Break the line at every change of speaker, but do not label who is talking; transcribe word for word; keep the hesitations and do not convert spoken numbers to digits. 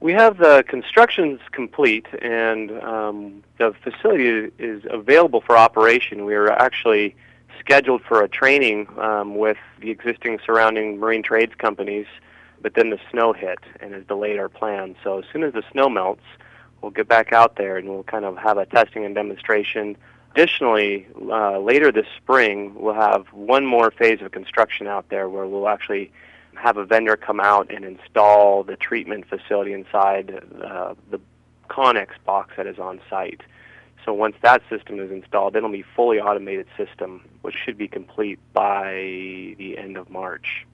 We have the construction's complete, and um, the facility is available for operation. We are actually scheduled for a training um, with the existing surrounding marine trades companies, but then the snow hit and has delayed our plan. So as soon as the snow melts, we'll get back out there and we'll kind of have a testing and demonstration. Additionally, uh, later this spring, we'll have one more phase of construction out there where we'll actually have a vendor come out and install the treatment facility inside uh, the Connex box that is on site. So once that system is installed, then it'll be a fully automated system, which should be complete by the end of March.